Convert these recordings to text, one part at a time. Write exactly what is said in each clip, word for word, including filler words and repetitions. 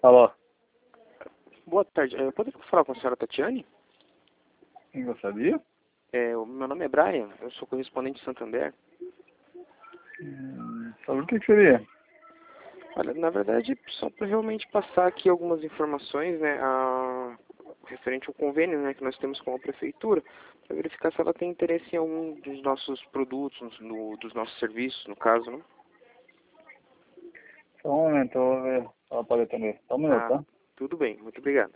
Alô, Boa tarde. Eu poderia falar com a senhora Tatiane? quem gostaria? É, o meu nome é Brian, eu sou correspondente de Santander. Hum, sobre o que que seria? Olha, na verdade, só para realmente passar aqui algumas informações, né, a, referente ao convênio, né, que nós temos com a prefeitura, para verificar se ela tem interesse em algum dos nossos produtos, no, dos nossos serviços, no caso, né? Só um momento, eu vou ver. Ela pode atender. Só um minuto, Ah, tá? tudo bem, muito obrigado.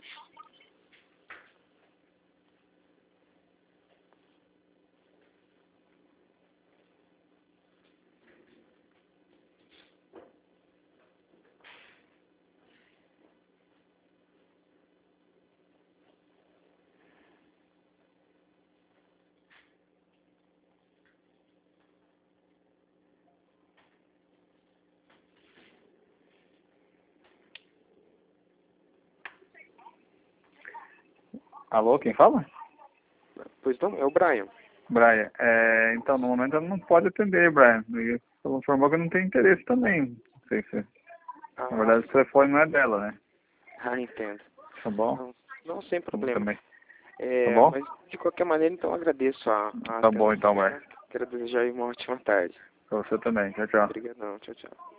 Alô, quem fala? Pois não, é o Brian. Brian. É, então, no momento ela não pode atender, Brian. E ela informou que não tem interesse também. Não sei se... Na Ah, verdade, o telefone não é dela, né? ah, entendo. Tá bom? Não, não, sem Como problema. também. Tá É, bom? mas, de qualquer maneira, então, agradeço a, a Tá bom então, atenção, Brian. né? Quero desejar uma ótima tarde. Pra você também. Tchau, tchau. Obrigadão, tchau, tchau.